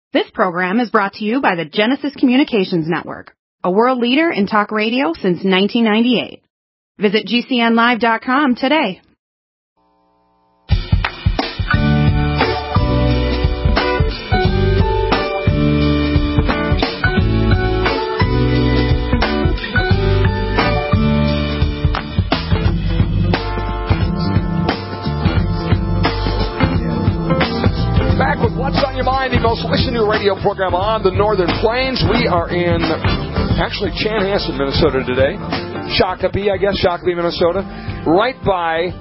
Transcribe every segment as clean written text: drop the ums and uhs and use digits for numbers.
This program is brought to you by the Genesis Communications Network, a world leader in talk radio since 1998. Visit GCNlive.com today. Back with What's on Your Mind, the most listened to radio program on the Northern Plains. We are in, actually, Chanhassen, Minnesota today. Shakopee, I guess, Shakopee, Minnesota. Right by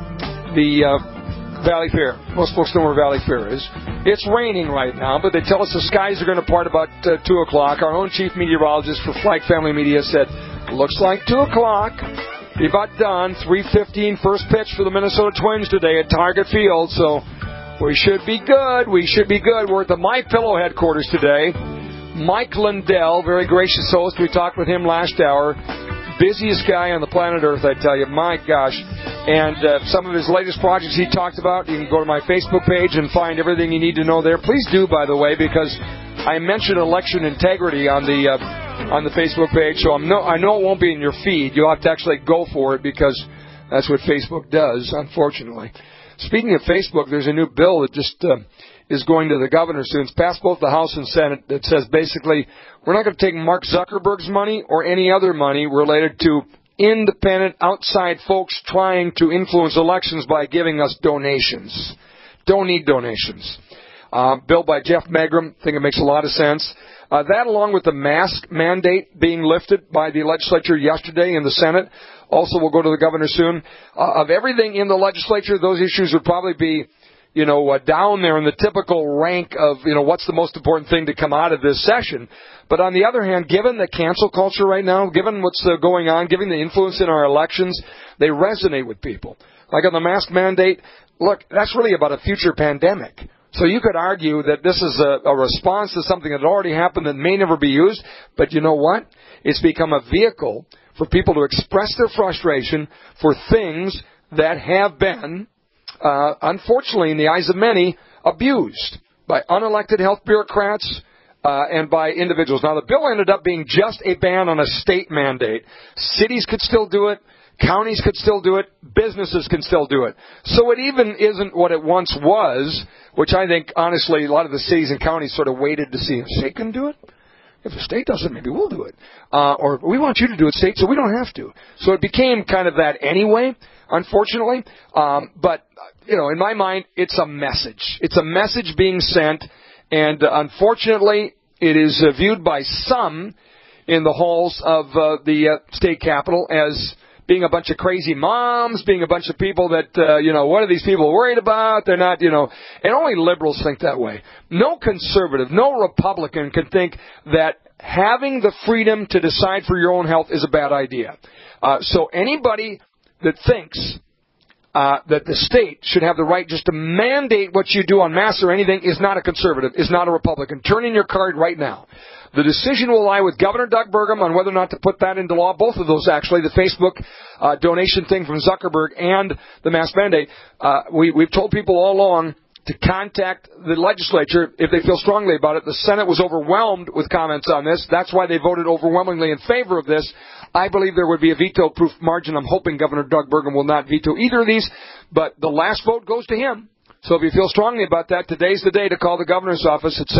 the Valley Fair. Most folks know where Valley Fair is. It's raining right now, but they tell us the skies are going to part about 2 o'clock. Our own chief meteorologist for Flag Family Media said, looks like 2 o'clock. Be about done. 3:15 first pitch for the Minnesota Twins today at Target Field, so we should be good. We should be good. We're at the MyPillow headquarters today. Mike Lindell, very gracious host. We talked with him last hour. Busiest guy on the planet Earth, I tell you. My gosh. And some of his latest projects he talked about, you can go to my Facebook page and find everything you need to know there. Please do, by the way, because I mentioned election integrity on the Facebook page, so I know it won't be in your feed. You'll have to actually go for it because that's what Facebook does, unfortunately. Speaking of Facebook, there's a new bill that just is going to the governor soon. It's passed both the House and Senate that says basically we're not going to take Mark Zuckerberg's money or any other money related to independent outside folks trying to influence elections by giving us donations. Don't need donations. Bill by Jeff Megram. I think it makes a lot of sense. That along with the mask mandate being lifted by the legislature yesterday in the Senate also will go to the governor soon. Of everything in the legislature, those issues would probably be, down there in the typical rank of, what's the most important thing to come out of this session. But on the other hand, given the cancel culture right now, given what's going on, given the influence in our elections, they resonate with people. Like on the mask mandate, look, that's really about a future pandemic. So you could argue that this is a response to something that already happened that may never be used. But you know what? It's become a vehicle for people to express their frustration for things that have been, unfortunately, in the eyes of many, abused by unelected health bureaucrats and by individuals. Now, the bill ended up being just a ban on a state mandate. Cities could still do it. Counties could still do it. Businesses can still do it. So it even isn't what it once was, which I think, honestly, a lot of the cities and counties sort of waited to see if the state can do it. If the state does it, maybe we'll do it. Or we want you to do it, state, so we don't have to. So it became kind of that anyway, unfortunately. But, in my mind, it's a message. It's a message being sent, and unfortunately, it is viewed by some in the halls of the state capitol as being a bunch of crazy moms, being a bunch of people that, what are these people worried about? They're not, and only liberals think that way. No conservative, no Republican can think that having the freedom to decide for your own health is a bad idea. So anybody that thinks that the state should have the right just to mandate what you do on mass or anything is not a conservative, is not a Republican. Turn in your card right now. The decision will lie with Governor Doug Burgum on whether or not to put that into law. Both of those, actually, the Facebook donation thing from Zuckerberg and the mask mandate. We've told people all along to contact the legislature if they feel strongly about it. The Senate was overwhelmed with comments on this. That's why they voted overwhelmingly in favor of this. I believe there would be a veto-proof margin. I'm hoping Governor Doug Burgum will not veto either of these. But the last vote goes to him. So if you feel strongly about that, today's the day to call the governor's office at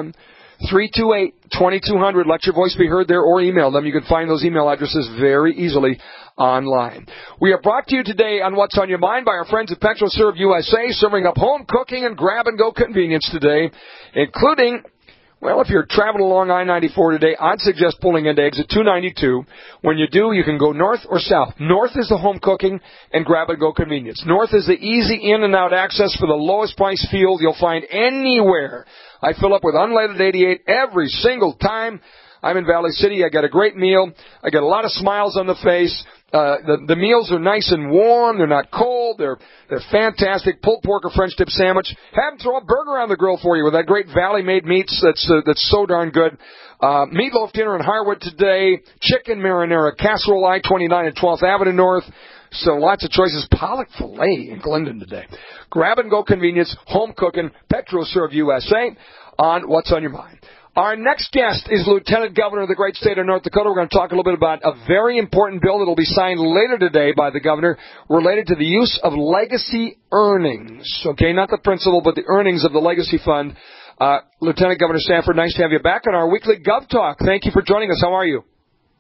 701-328-2200. Let your voice be heard there or email them. You can find those email addresses very easily online. We are brought to you today on What's on Your Mind by our friends at PetroServe USA, serving up home cooking and grab-and-go convenience today, including, well, if you're traveling along I-94 today, I'd suggest pulling into exit 292. When you do, you can go north or south. North is the home cooking and grab-and-go convenience. North is the easy in-and-out access for the lowest price fuel you'll find anywhere. I fill up with unleaded 88 every single time. I'm in Valley City. I got a great meal. I got a lot of smiles on the face. The meals are nice and warm. They're not cold. They're fantastic. Pulled pork or French dip sandwich. Have them throw a burger on the grill for you with that great Valley-made meats. That's so darn good. Meatloaf dinner in Harwood today. Chicken marinara casserole, I-29 at 12th Avenue North. So lots of choices. Pollock filet in Glendon today. Grab-and-go convenience, home cooking, PetroServe USA. on What's on Your Mind. Our next guest is Lieutenant Governor of the great state of North Dakota. We're going to talk a little bit about a very important bill that will be signed later today by the governor related to the use of legacy earnings. Okay, not the principal, but the earnings of the legacy fund. Lieutenant Governor Sanford, nice to have you back on our weekly Gov Talk. Thank you for joining us. How are you?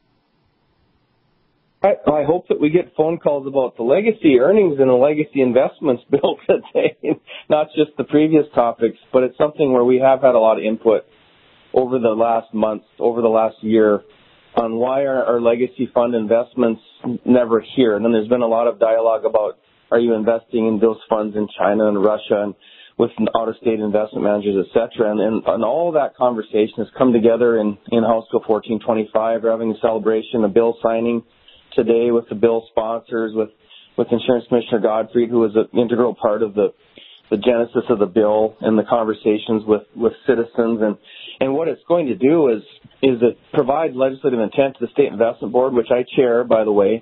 I hope that we get phone calls about the legacy earnings and the legacy investments bill today, not just the previous topics, but it's something where we have had a lot of input over the last month, over the last year, on why are our legacy fund investments never here. And then there's been a lot of dialogue about, are you investing in those funds in China and Russia and with out-of-state investment managers, et cetera. And all of that conversation has come together in House Bill 1425. We're having a celebration, a bill signing today with the bill sponsors, with Insurance Commissioner Gottfried, who was an integral part of the genesis of the bill and the conversations with citizens. And what it's going to do is it provide legislative intent to the State Investment Board, which I chair, by the way,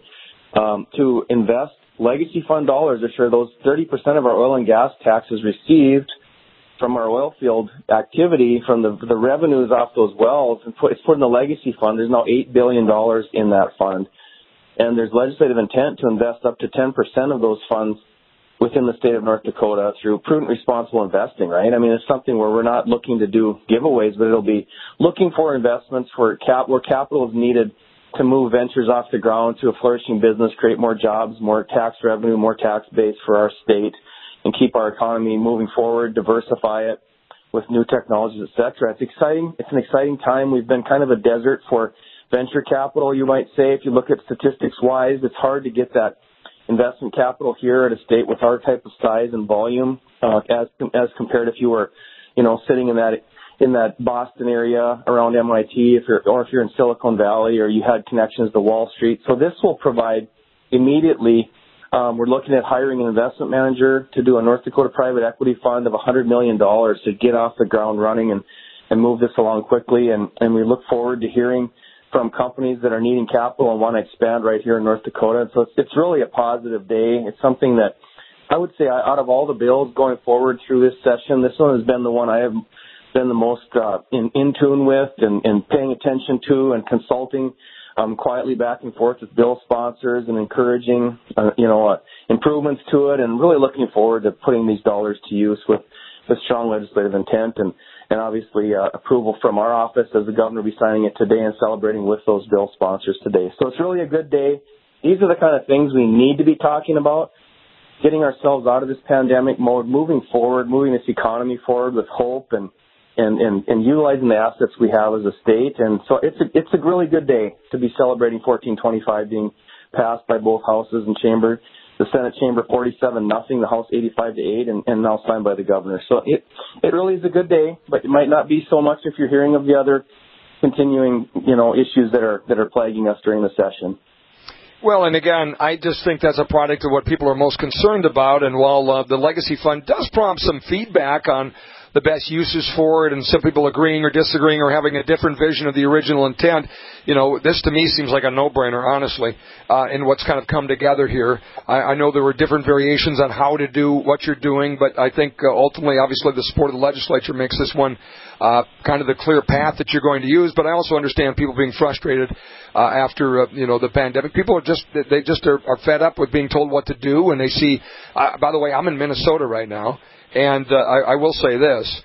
to invest legacy fund dollars, which are those 30% of our oil and gas taxes received from our oil field activity, from the revenues off those wells, and it's put in the legacy fund. There's now $8 billion in that fund. And there's legislative intent to invest up to 10% of those funds within the state of North Dakota through prudent, responsible investing, right? I mean, it's something where we're not looking to do giveaways, but it'll be looking for investments where capital is needed to move ventures off the ground to a flourishing business, create more jobs, more tax revenue, more tax base for our state, and keep our economy moving forward, diversify it with new technologies, et cetera. It's exciting. It's an exciting time. We've been kind of a desert for venture capital, you might say. If you look at statistics-wise, it's hard to get that investment capital here at a state with our type of size and volume, as compared if you were, sitting in that Boston area around MIT, if you're in Silicon Valley, or you had connections to Wall Street. So this will provide immediately. We're looking at hiring an investment manager to do a North Dakota private equity fund of $100 million to get off the ground running and move this along quickly. And we look forward to hearing from companies that are needing capital and want to expand right here in North Dakota. And so it's really a positive day. It's something that I would say out of all the bills going forward through this session, this one has been the one I have been the most in tune with and paying attention to and consulting quietly back and forth with bill sponsors and encouraging, improvements to it, and really looking forward to putting these dollars to use with strong legislative intent and obviously approval from our office as the governor will be signing it today and celebrating with those bill sponsors today. So it's really a good day. These are the kind of things we need to be talking about, getting ourselves out of this pandemic mode, moving forward, moving this economy forward with hope and utilizing the assets we have as a state. And so it's a really good day to be celebrating 1425 being passed by both houses and chamber. The Senate chamber 47-0, the House 85-8, and now signed by the governor. So it really is a good day, but it might not be so much if you're hearing of the other continuing, issues that are plaguing us during the session. Well, and again, I just think that's a product of what people are most concerned about. And while the Legacy Fund does prompt some feedback on the best uses for it, and some people agreeing or disagreeing or having a different vision of the original intent, this to me seems like a no-brainer, honestly, in what's kind of come together here. I know there were different variations on how to do what you're doing, but I think ultimately, obviously, the support of the legislature makes this one kind of the clear path that you're going to use. But I also understand people being frustrated after the pandemic. People are fed up with being told what to do, and they see. By the way, I'm in Minnesota right now. And I will say this,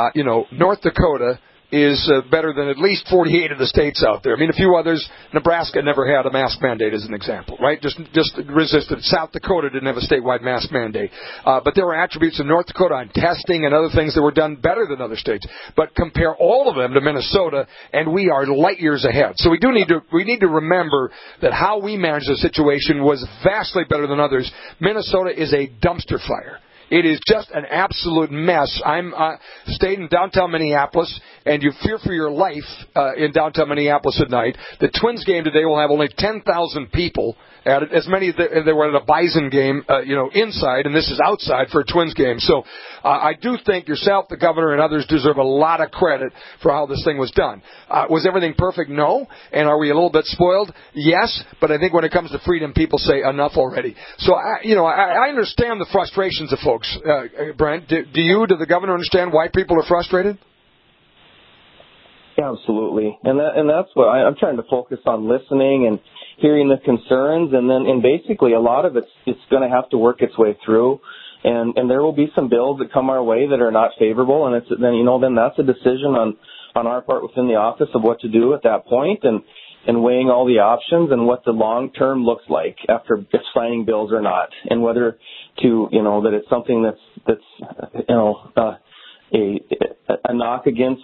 North Dakota is better than at least 48 of the states out there. I mean, a few others. Nebraska never had a mask mandate, as an example, right? Just resisted. South Dakota didn't have a statewide mask mandate. But there were attributes of North Dakota on testing and other things that were done better than other states. But compare all of them to Minnesota, and we are light years ahead. So we need to remember that how we managed the situation was vastly better than others. Minnesota is a dumpster fire. It is just an absolute mess. I'm stayed in downtown Minneapolis, and you fear for your life in downtown Minneapolis at night. The Twins game today will have only 10,000 people at it, as many as they were at a Bison game, inside, and this is outside for a Twins game. So I do think yourself, the governor, and others deserve a lot of credit for how this thing was done. Was everything perfect? No. And are we a little bit spoiled? Yes. But I think when it comes to freedom, people say enough already. So I understand the frustrations of folks. Brent, do the governor understand why people are frustrated? Absolutely. And that's what I'm trying to focus on, listening and hearing the concerns, and basically a lot of it's going to have to work its way through. And there will be some bills that come our way that are not favorable, and then that's a decision on our part within the office of what to do at that point, and weighing all the options and what the long term looks like after signing bills or not, and whether to that it's something that's a knock against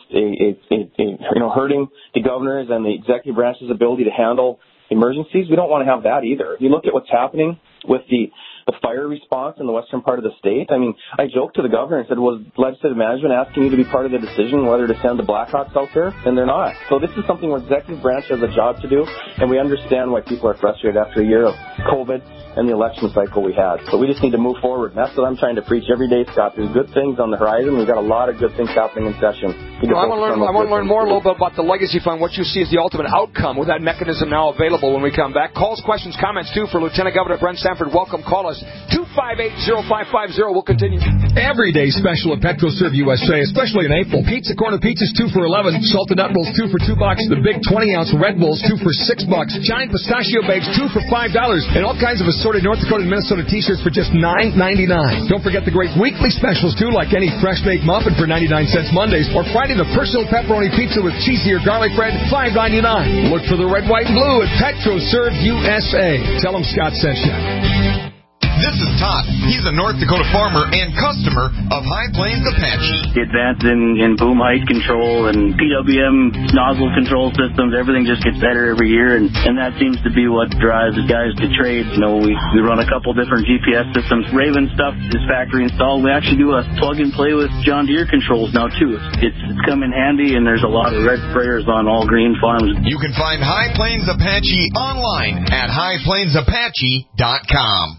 hurting the governor's and the executive branch's ability to handle emergencies. We don't want to have that either. You look at what's happening with the fire response in the western part of the state. I mean, I joked to the governor and said, was legislative management asking you to be part of the decision whether to send the Blackhawks out there? And they're not. So this is something where executive branch has a job to do, and we understand why people are frustrated after a year of COVID and the election cycle we had. So we just need to move forward. And that's what I'm trying to preach every day, Scott. There's good things on the horizon. We've got a lot of good things happening in session. I want to learn more a little bit about the Legacy Fund, what you see as the ultimate outcome with that mechanism now available when we come back. Calls, questions, comments, too, for Lieutenant Governor Brent Sanford. Welcome. Call us 258-0550. We'll continue. Everyday special at PetroServe USA, especially in April. Pizza Corner pizzas 2 for $11. Salted nut rolls 2 for $2. The big 20-ounce Red Bulls 2 for $6. Giant pistachio bakes 2 for $5. And all kinds of assorted North Dakota and Minnesota T-shirts for just $9.99. Don't forget the great weekly specials, too, like any fresh baked muffin for 99 cents Mondays, or Friday the personal pepperoni pizza with cheesy or garlic bread, $5.99. Look for the red, white, and blue at PetroServe USA. Tell them Scott sent you. This is Todd. He's a North Dakota farmer and customer of High Plains Apache. The advance in boom height control and PWM nozzle control systems, everything just gets better every year, and that seems to be what drives the guys to trade. We run a couple different GPS systems. Raven stuff is factory installed. We actually do a plug and play with John Deere controls now too. It's come in handy, and there's a lot of red sprayers on all green farms. You can find High Plains Apache online at highplainsapache.com.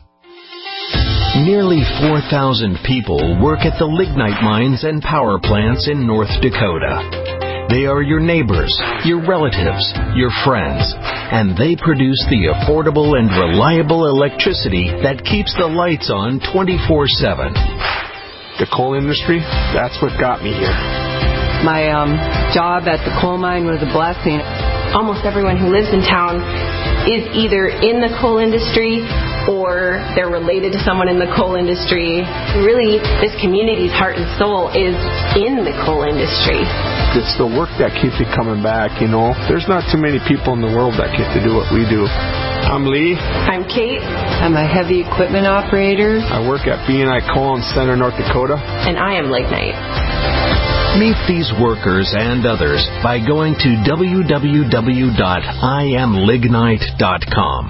Nearly 4,000 people work at the lignite mines and power plants in North Dakota. They are your neighbors, your relatives, your friends, and they produce the affordable and reliable electricity that keeps the lights on 24/7. The coal industry, that's what got me here. My job at the coal mine was a blessing. Almost everyone who lives in town is either in the coal industry or they're related to someone in the coal industry. Really, this community's heart and soul is in the coal industry. It's the work that keeps me coming back, There's not too many people in the world that get to do what we do. I'm Lee. I'm Kate. I'm a heavy equipment operator. I work at B&I Coal in Center, North Dakota. And I am Lignite. Meet these workers and others by going to www.iamlignite.com.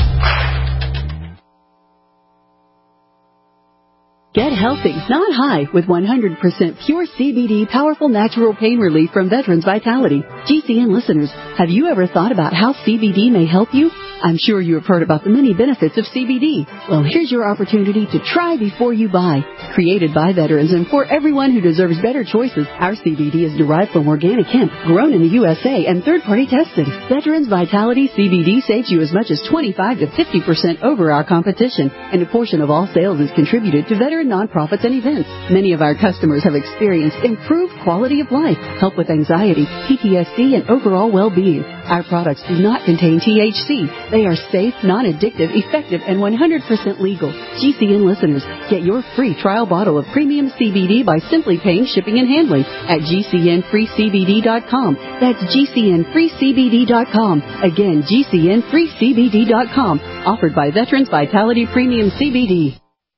Get healthy, not high, with 100% pure CBD powerful natural pain relief from Veterans Vitality. GCN listeners, have you ever thought about how CBD may help you? I'm sure you have heard about the many benefits of CBD. Well, here's your opportunity to try before you buy. Created by veterans and for everyone who deserves better choices, our CBD is derived from organic hemp, grown in the USA, and third-party tested. Veterans Vitality CBD saves you as much as 25 to 50% over our competition, and a portion of all sales is contributed to veteran nonprofits and events. Many of our customers have experienced improved quality of life, help with anxiety, PTSD, and overall well-being. Our products do not contain THC. They are safe, non-addictive, effective, and 100% legal. GCN listeners, get your free trial bottle of premium CBD by simply paying shipping and handling at GCNFreeCBD.com. That's GCNFreeCBD.com. Again, GCNFreeCBD.com. Offered by Veterans Vitality Premium CBD.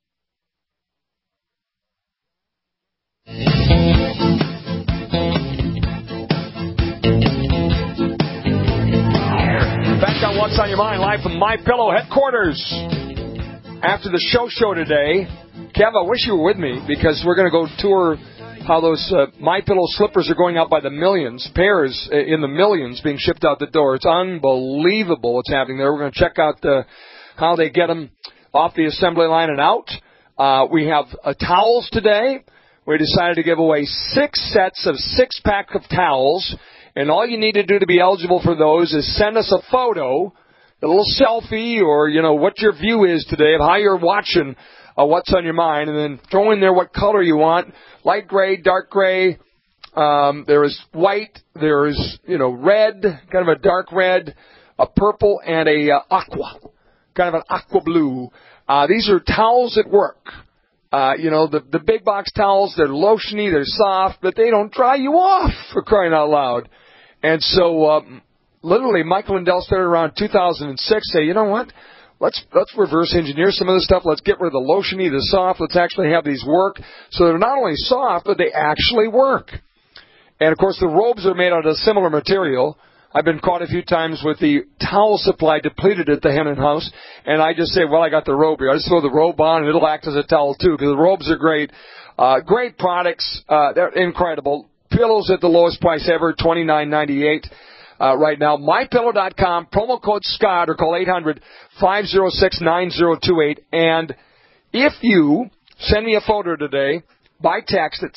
Back on What's on Your Mind, live from MyPillow headquarters. After the show today, Kev, I wish you were with me because we're going to go tour how those MyPillow slippers are going out by the millions, pairs in the millions being shipped out the door. It's unbelievable what's happening there. We're going to check out how they get them off the assembly line and out. We have towels today. We decided to give away 6 sets of 6-pack of towels. And all you need to do to be eligible for those is send us a photo, a little selfie, or, what your view is today of how you're watching What's on Your Mind, and then throw in there what color you want, light gray, dark gray, There is white. There is, red, kind of a dark red, a purple, and a aqua, kind of an aqua blue. These are towels that work. The big box towels, they're lotiony, they're soft, but they don't dry you off, for crying out loud. And so, literally, Michael Lindell started around 2006, say, you know what? Let's reverse engineer some of this stuff. Let's get rid of the lotiony, the soft. Let's actually have these work. So they're not only soft, but they actually work. And, of course, the robes are made out of a similar material. I've been caught a few times with the towel supply depleted at the Hennon House, and I just say, well, I got the robe here. I just throw the robe on, and it'll act as a towel, too, because the robes are great. Great products. They're incredible. Pillows at the lowest price ever, $29.98. Right now, MyPillow.com, promo code Scott, or call 800-506-9028. And if you send me a photo today by text at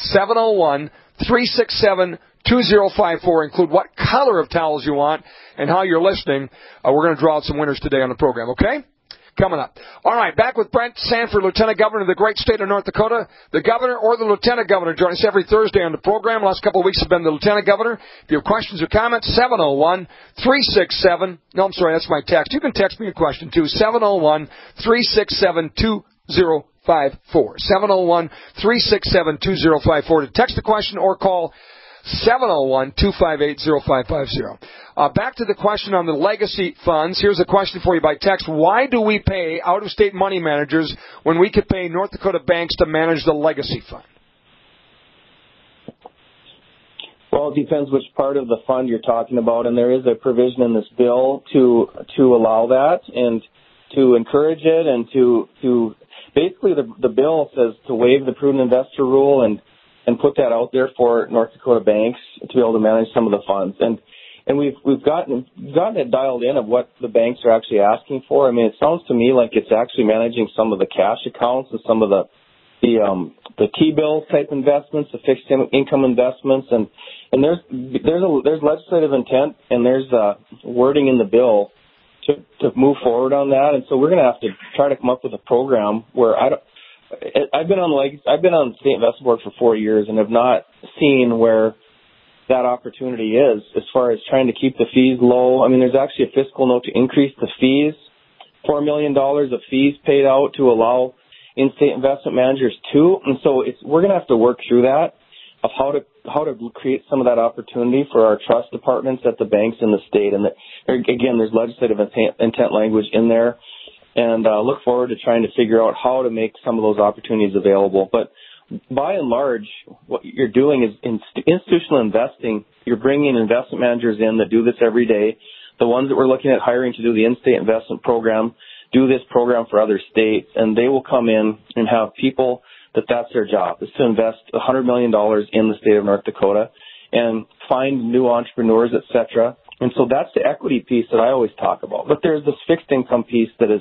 701-367-2054, include what color of towels you want and how you're listening, we're going to draw out some winners today on the program, okay? Coming up. All right, back with Brent Sanford, Lieutenant Governor of the great state of North Dakota. The Governor or the Lieutenant Governor join us every Thursday on the program. The last couple of weeks have been the Lieutenant Governor. If you have questions or comments, 701-367. No, I'm sorry, that's my text. You can text me a question, too. 701-367-2054. 701-367-2054 to text the question or call 701-258-0550. Back to the question on the legacy funds. Here's a question for you by text. Why do we pay out-of-state money managers when we could pay North Dakota banks to manage the legacy fund? Well, it depends which part of the fund you're talking about, and there is a provision in this bill to allow that and to encourage it, and to basically the bill says to waive the prudent investor rule and put that out there for North Dakota banks to be able to manage some of the funds. And we've gotten it dialed in of what the banks are actually asking for. I mean, it sounds to me like it's actually managing some of the cash accounts and some of the T-bill type investments, the fixed income investments, and there's legislative intent and there's wording in the bill to move forward on that. And so we're going to have to try to come up with a program where I've been on the State Investment Board for 4 years and have not seen where that opportunity is as far as trying to keep the fees low. I mean, there's actually a fiscal note to increase the fees, $4 million of fees paid out to allow in-state investment managers too. And so we're going to have to work through that of how to create some of that opportunity for our trust departments at the banks in the state. And again, there's legislative intent language in there. And look forward to trying to figure out how to make some of those opportunities available. But by and large, what you're doing is institutional investing. You're bringing investment managers in that do this every day. The ones that we're looking at hiring to do the in-state investment program do this program for other states, and they will come in and have people that's their job, is to invest $100 million in the state of North Dakota and find new entrepreneurs, et cetera. And so that's the equity piece that I always talk about. But there's this fixed income piece there's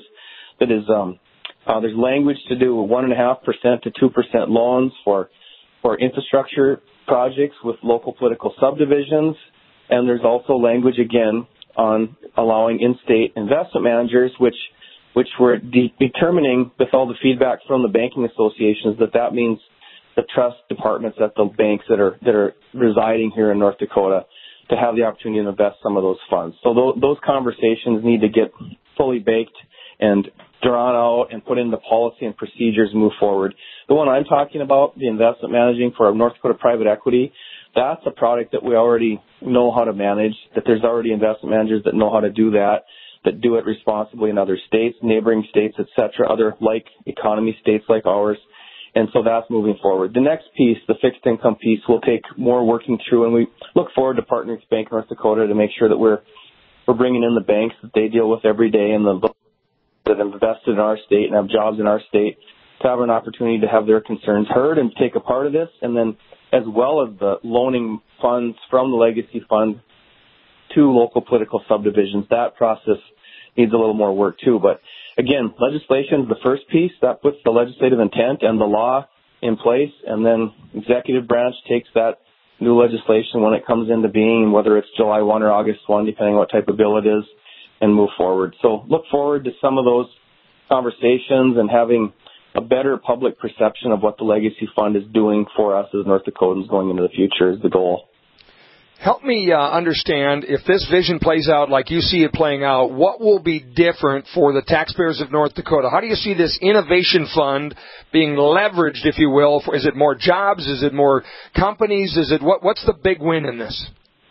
language to do with 1.5% to 2% loans for infrastructure projects with local political subdivisions. And there's also language again on allowing in-state investment managers, which we're determining with all the feedback from the banking associations that means the trust departments at the banks that are residing here in North Dakota to have the opportunity to invest some of those funds. So those conversations need to get fully baked and drawn out and put into policy and procedures and move forward. The one I'm talking about, the investment managing for North Dakota private equity, that's a product that we already know how to manage, that there's already investment managers that know how to do that do it responsibly in other states, neighboring states, et cetera, other like economy states like ours. And so that's moving forward. The next piece, the fixed income piece, will take more working through, and we look forward to partnering with Bank of North Dakota to make sure that we're bringing in the banks that they deal with every day and that have invested in our state and have jobs in our state to have an opportunity to have their concerns heard and take a part of this. And then as well as the loaning funds from the legacy fund to local political subdivisions, that process needs a little more work too. But again, legislation is the first piece. That puts the legislative intent and the law in place, and then executive branch takes that new legislation when it comes into being, whether it's July 1 or August 1, depending on what type of bill it is, and move forward. So look forward to some of those conversations and having a better public perception of what the Legacy Fund is doing for us as North Dakotans going into the future is the goal. Help me understand, if this vision plays out like you see it playing out, what will be different for the taxpayers of North Dakota? How do you see this innovation fund being leveraged, if you will? Is it more jobs? Is it more companies? Is it what's the big win in this?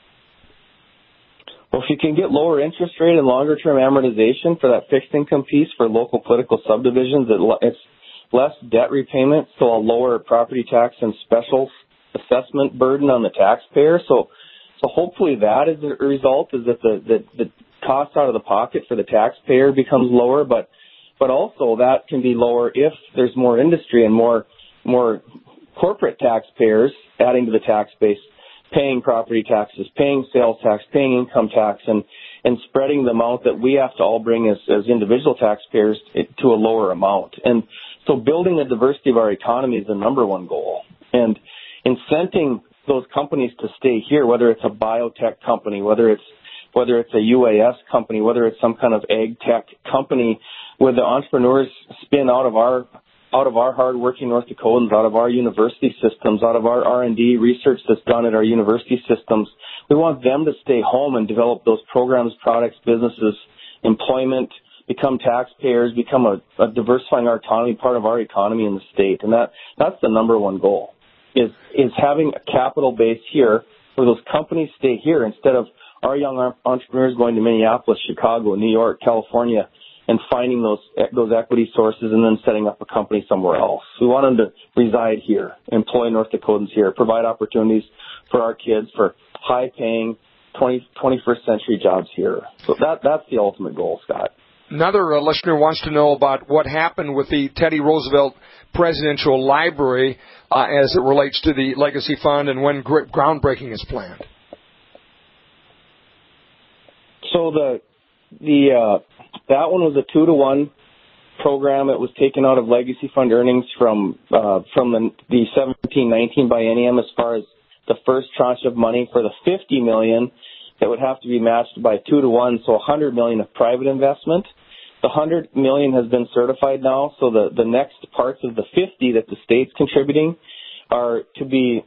Well, if you can get lower interest rate and longer-term amortization for that fixed income piece for local political subdivisions, it's less debt repayment, so a lower property tax and special assessment burden on the taxpayer. So hopefully that is the result, is that the cost out of the pocket for the taxpayer becomes lower, but also that can be lower if there's more industry and more corporate taxpayers adding to the tax base, paying property taxes, paying sales tax, paying income tax, and spreading the amount that we have to all bring as individual taxpayers to a lower amount. And so building the diversity of our economy is the number one goal. And incenting those companies to stay here, whether it's a biotech company, whether it's a UAS company, whether it's some kind of ag tech company, where the entrepreneurs spin out of our hardworking North Dakotans, out of our university systems, out of our R&D research that's done at our university systems. We want them to stay home and develop those programs, products, businesses, employment, become taxpayers, become a diversifying our economy, part of our economy in the state. And that's the number one goal, is having a capital base here where those companies stay here instead of our young entrepreneurs going to Minneapolis, Chicago, New York, California, and finding those equity sources and then setting up a company somewhere else. We want them to reside here, employ North Dakotans here, provide opportunities for our kids for high-paying 21st century jobs here. So that's the ultimate goal, Scott. Another listener wants to know about what happened with the Teddy Roosevelt Presidential Library as it relates to the Legacy Fund and when groundbreaking is planned. So that one was a 2-to-1 program. It was taken out of Legacy Fund earnings from the 17-19 biennium as far as the first tranche of money for the $50 million that would have to be matched by 2-to-1, so $100 million of private investment. The $100 million has been certified now, so the next parts of the $50 that the state's contributing are to be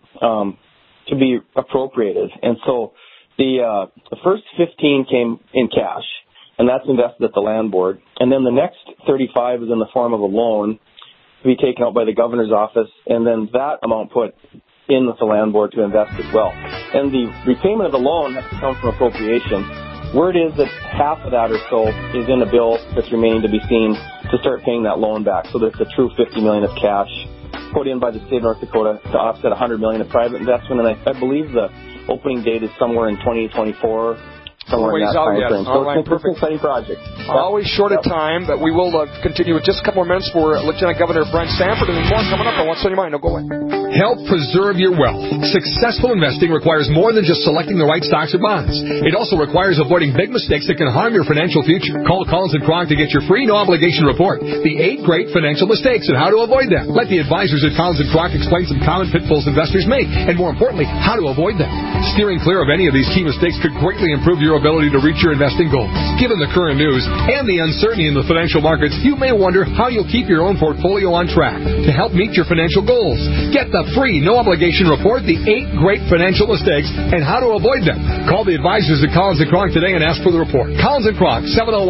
appropriated. And so the first 15 came in cash, and that's invested at the land board. And then the next 35 is in the form of a loan to be taken out by the governor's office, and then that amount put in with the land board to invest as well. And the repayment of the loan has to come from appropriation. Word is that half of that or so is in a bill that's remaining to be seen to start paying that loan back. So there's a true $50 million of cash put in by the state of North Dakota to offset $100 million of private investment. And I believe the opening date is somewhere in 2024. Somewhere in that time frame. So it's an exciting project. Always short of time, but we will continue with just a couple more minutes for Lieutenant Governor Brent Sanford, and then more coming up on What's on Your Mind. No, go away. Help preserve your wealth. Successful investing requires more than just selecting the right stocks or bonds. It also requires avoiding big mistakes that can harm your financial future. Call Collins & Kronk to get your free no-obligation report, The 8 Great Financial Mistakes and How to Avoid Them. Let the advisors at Collins & Kronk explain some common pitfalls investors make, and more importantly, how to avoid them. Steering clear of any of these key mistakes could greatly improve your ability to reach your investing goals. Given the current news and the uncertainty in the financial markets, you may wonder how you'll keep your own portfolio on track to help meet your financial goals. Get the free, no-obligation report, The 8 Great Financial Mistakes and How to Avoid Them. Call the advisors at Collins & Kronk today and ask for the report. Collins & Kronk,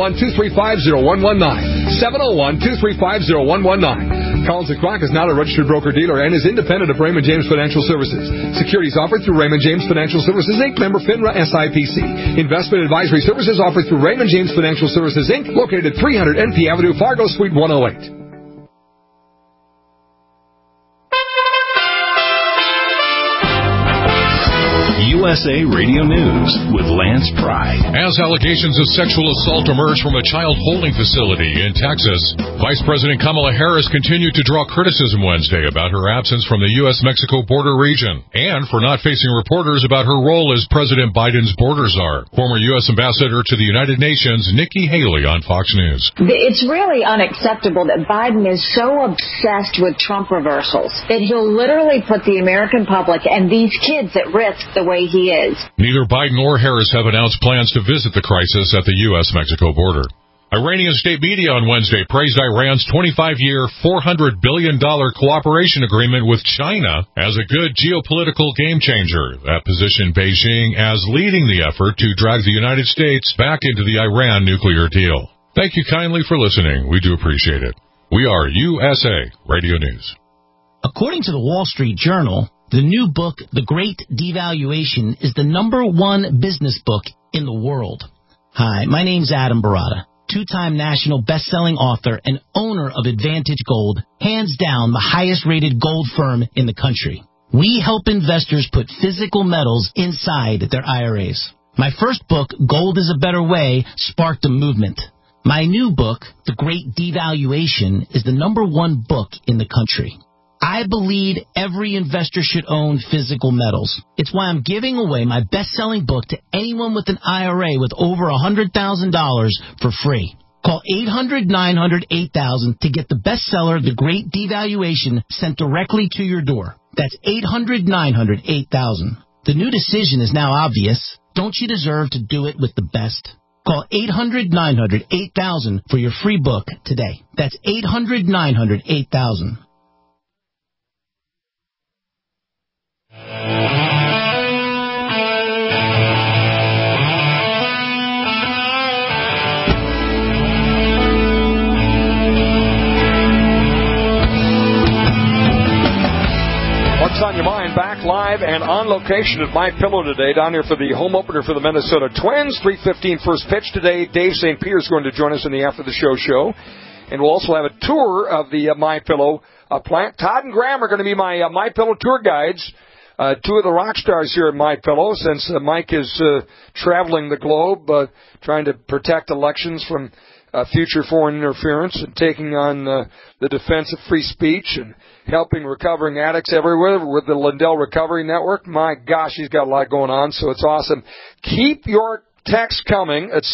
701-235-0119. 701-235-0119. Collins & Kronk is not a registered broker-dealer and is independent of Raymond James Financial Services. Securities offered through Raymond James Financial Services, Inc., member FINRA SIPC. Investment advisory services offered through Raymond James Financial Services, Inc., located at 300 NP Avenue, Fargo, Suite 108. USA Radio News with Lance Pry. As allegations of sexual assault emerge from a child holding facility in Texas, Vice President Kamala Harris continued to draw criticism Wednesday about her absence from the U.S.-Mexico border region and for not facing reporters about her role as President Biden's border czar. Former U.S. Ambassador to the United Nations, Nikki Haley on Fox News. It's really unacceptable that Biden is so obsessed with Trump reversals that he'll literally put the American public and these kids at risk the way he is. Neither Biden or Harris have announced plans to visit the crisis at the U.S.-Mexico border. Iranian state media on Wednesday praised Iran's 25-year, $400 billion cooperation agreement with China as a good geopolitical game changer. That positioned Beijing as leading the effort to drag the United States back into the Iran nuclear deal. Thank you kindly for listening. We do appreciate it. We are USA Radio News. According to the Wall Street Journal, the new book, The Great Devaluation, is the #1 business book in the world. Hi, my name's Adam Barata, two-time national best-selling author and owner of Advantage Gold, hands down the highest-rated gold firm in the country. We help investors put physical metals inside their IRAs. My first book, Gold is a Better Way, sparked a movement. My new book, The Great Devaluation, is the #1 book in the country. I believe every investor should own physical metals. It's why I'm giving away my best-selling book to anyone with an IRA with over $100,000 for free. Call 800-900-8000 to get the bestseller, The Great Devaluation, sent directly to your door. That's 800-900-8000. The new decision is now obvious. Don't you deserve to do it with the best? Call 800-900-8000 for your free book today. That's 800-900-8000. What's on your mind? Back live and on location at My Pillow today, down here for the home opener for the Minnesota Twins. 3:15 first pitch today. Dave St. Pierre is going to join us in the After the Show. And we'll also have a tour of the My Pillow plant. Todd and Graham are going to be my My Pillow tour guides. Two of the rock stars here at My Pillow, since Mike is traveling the globe, trying to protect elections from future foreign interference and taking on the defense of free speech and helping recovering addicts everywhere with the Lindell Recovery Network. My gosh, he's got a lot going on, so it's awesome. Keep your text coming at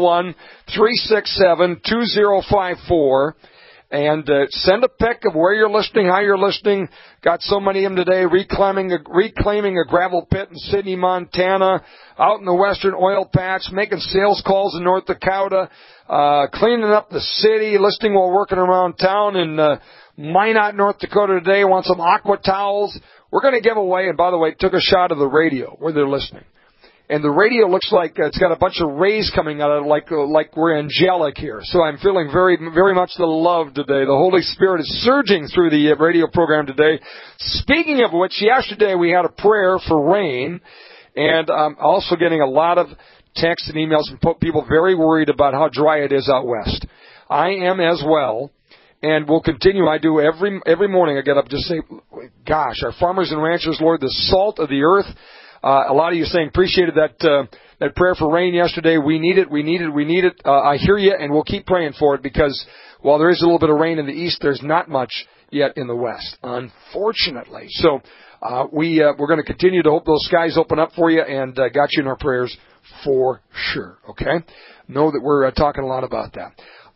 701-367-2054. And send a pic of where you're listening, how you're listening. Got so many of them today. Reclaiming a gravel pit in Sidney, Montana. Out in the western oil patch. Making sales calls in North Dakota. Cleaning up the city. Listening while working around town in Minot, North Dakota today. Want some aqua towels. We're going to give away, and by the way, took a shot of the radio where they're listening. And the radio looks like it's got a bunch of rays coming out of it, like we're angelic here. So I'm feeling very, very much the love today. The Holy Spirit is surging through the radio program today. Speaking of which, yesterday we had a prayer for rain, and I'm also getting a lot of texts and emails from people very worried about how dry it is out west. I am as well. And we'll continue. I do every morning. I get up and just say, gosh, our farmers and ranchers, Lord, the salt of the earth. A lot of you saying appreciated that prayer for rain yesterday. We need it. I hear you, and we'll keep praying for it because while there is a little bit of rain in the east, there's not much yet in the west, unfortunately. So we're going to continue to hope those skies open up for you, and got you in our prayers for sure. Okay, know that we're talking a lot about that.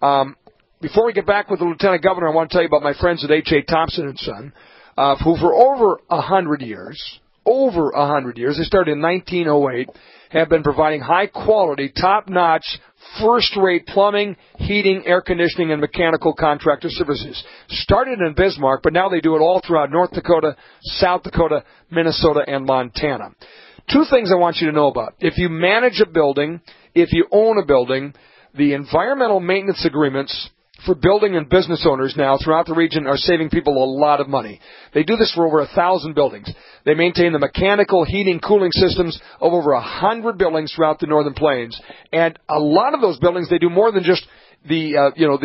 Before we get back with the Lieutenant Governor, I want to tell you about my friends at H.A. Thompson & Son, who for over 100 years. Over 100 years, they started in 1908, have been providing high-quality, top-notch, first-rate plumbing, heating, air conditioning, and mechanical contractor services. Started in Bismarck, but now they do it all throughout North Dakota, South Dakota, Minnesota, and Montana. Two things I want you to know about. If you manage a building, if you own a building, the environmental maintenance agreements for building and business owners now throughout the region are saving people a lot of money. They do this for over 1,000 buildings. They maintain the mechanical, heating, cooling systems of over 100 buildings throughout the Northern Plains. And a lot of those buildings, they do more than just the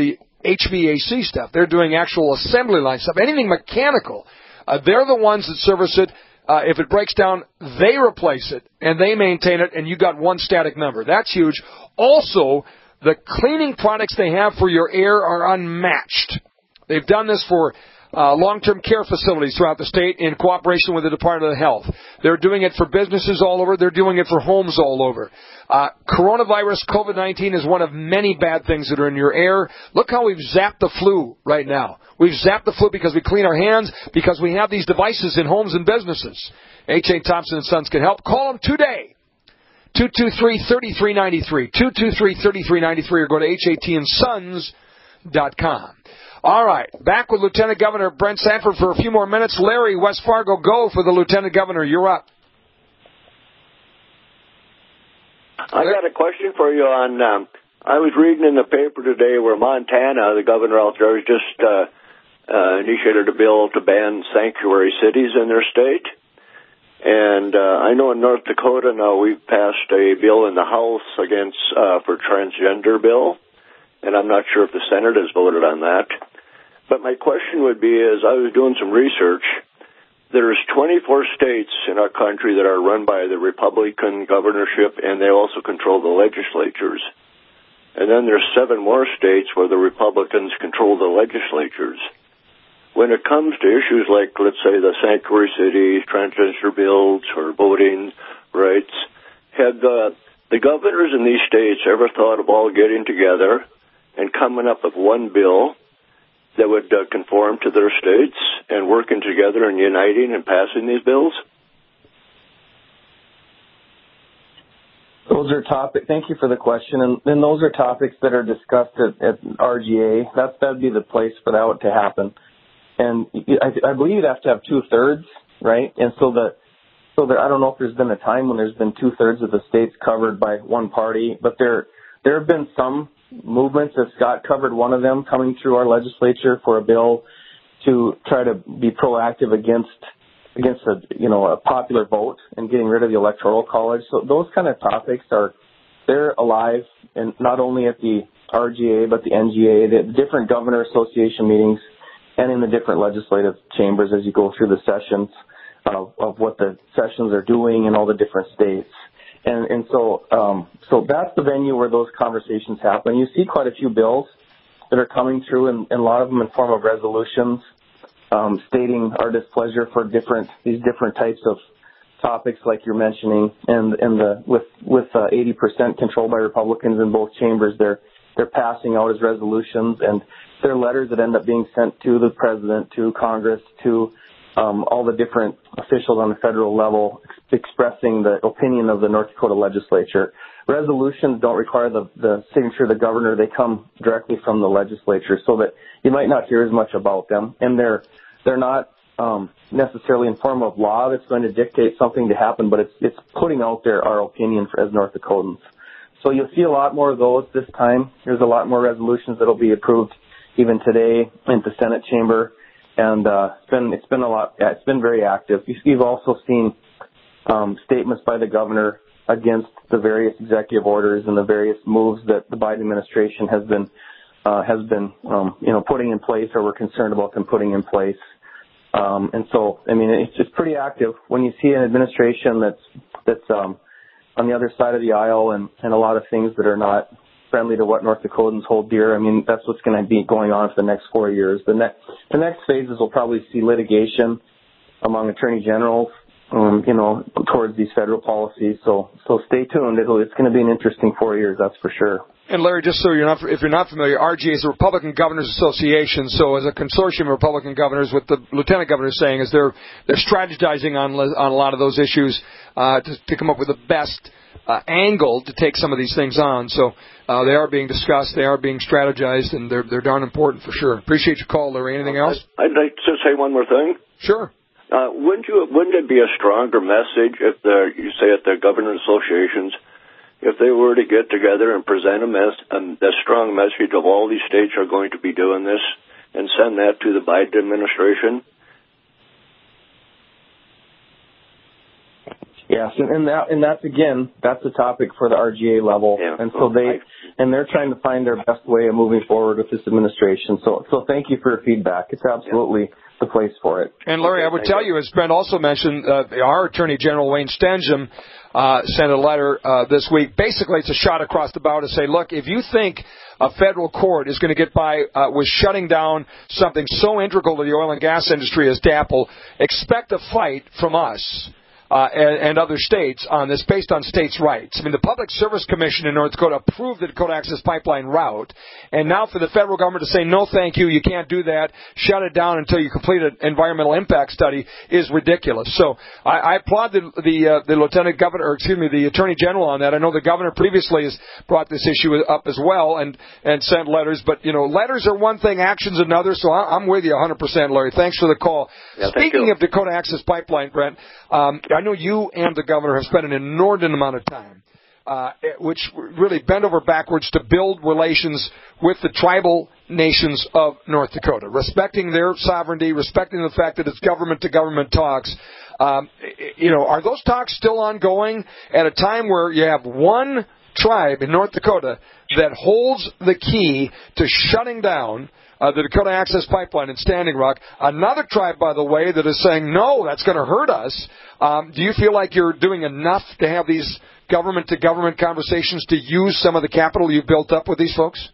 HVAC stuff. They're doing actual assembly line stuff. Anything mechanical, they're the ones that service it. If it breaks down, they replace it, and they maintain it, and you got one static member. That's huge. Also, the cleaning products they have for your air are unmatched. They've done this for long-term care facilities throughout the state in cooperation with the Department of Health. They're doing it for businesses all over. They're doing it for homes all over. Coronavirus, COVID-19 is one of many bad things that are in your air. Look how we've zapped the flu right now. We've zapped the flu because we clean our hands, because we have these devices in homes and businesses. H.A. Thompson & Sons can help. Call them today. 223-3393. 223-3393 or go to hatandsons.com. All right, back with Lieutenant Governor Brent Sanford for a few more minutes. Larry, West Fargo, go for the Lieutenant Governor. You're up. I got a question for you on, I was reading in the paper today where Montana, the governor out there, has just initiated a bill to ban sanctuary cities in their state. And I know in North Dakota now we've passed a bill in the House against for transgender bill, and I'm not sure if the Senate has voted on that. But my question would be, as I was doing some research, there's 24 states in our country that are run by the Republican governorship, and they also control the legislatures. And then there's 7 more states where the Republicans control the legislatures. When it comes to issues like, let's say, the sanctuary cities, transgender bills, or voting rights, had the governors in these states ever thought of all getting together and coming up with one bill that would conform to their states and working together and uniting and passing these bills? Those are topics. Thank you for the question, and those are topics that are discussed at RGA. That'd be the place for that to happen. And I believe you'd have to have 2/3, right? And so I don't know if there's been a time when there's been 2/3 of the states covered by one party, but there have been some movements, as Scott covered one of them, coming through our legislature for a bill to try to be proactive against a popular vote and getting rid of the Electoral College. So those kind of topics they're alive, and not only at the RGA but the NGA, the different governor association meetings, and in the different legislative chambers as you go through the sessions of what the sessions are doing in all the different states. And so that's the venue where those conversations happen. You see quite a few bills that are coming through, and a lot of them in form of resolutions stating our displeasure for these different types of topics like you're mentioning. And with 80% controlled by Republicans in both chambers, they're passing out as resolutions, and they're letters that end up being sent to the president, to Congress, to all the different officials on the federal level expressing the opinion of the North Dakota legislature. Resolutions don't require the signature of the governor. They come directly from the legislature, so that you might not hear as much about them. And they're not necessarily in form of law that's going to dictate something to happen, but it's putting out there our opinion as North Dakotans. So you'll see a lot more of those this time. There's a lot more resolutions that will be approved even today in the Senate chamber. And it's been a lot. Yeah, it's been very active. You've also seen statements by the governor against the various executive orders and the various moves that the Biden administration has been putting in place, or we're concerned about them putting in place. And so, I mean, it's just pretty active when you see an administration that's on the other side of the aisle and a lot of things that are not friendly to what North Dakotans hold dear. I mean, that's what's going to be going on for the next 4 years. The next phases will probably see litigation among attorney generals, towards these federal policies. So stay tuned. It's going to be an interesting 4 years, that's for sure. And Larry, just so if you're not familiar, RGA is the Republican Governors Association. So as a consortium of Republican governors, what the lieutenant governor is saying is they're strategizing on a lot of those issues to come up with the best angle to take some of these things on. So they are being discussed, they are being strategized, and they're darn important for sure. Appreciate your call, Larry. Anything else? I'd like to say one more thing. Sure. Wouldn't it be a stronger message if you say at the governor associations, if they were to get together and present a strong message of all these states are going to be doing this, and send that to the Biden administration? Yes, and that's a topic for the RGA level, yeah. And so they're trying to find their best way of moving forward with this administration. So thank you for your feedback. It's absolutely the place for it. And Larry, I would tell you, as Brent also mentioned, our Attorney General Wayne Stensham sent a letter this week. Basically, it's a shot across the bow to say, look, if you think a federal court is going to get by with shutting down something so integral to the oil and gas industry as DAPL, expect a fight from us. and other states on this based on states' rights. I mean, the Public Service Commission in North Dakota approved the Dakota Access Pipeline route, and now for the federal government to say, no, thank you, you can't do that, shut it down until you complete an environmental impact study is ridiculous. So I applaud the Lieutenant Governor, or excuse me, the Attorney General on that. I know the Governor previously has brought this issue up as well and sent letters, but, letters are one thing, action's another, so I'm with you 100%, Larry. Thanks for the call. Yeah, Speaking of Dakota Access Pipeline, Brent, I know you and the Governor have spent an inordinate amount of time, which really bent over backwards to build relations with the tribal nations of North Dakota, respecting their sovereignty, respecting the fact that it's government-to-government talks. Are those talks still ongoing at a time where you have one tribe in North Dakota that holds the key to shutting down the Dakota Access Pipeline in Standing Rock? Another tribe, by the way, that is saying, no, that's going to hurt us. Do you feel like you're doing enough to have these government-to-government conversations to use some of the capital you've built up with these folks?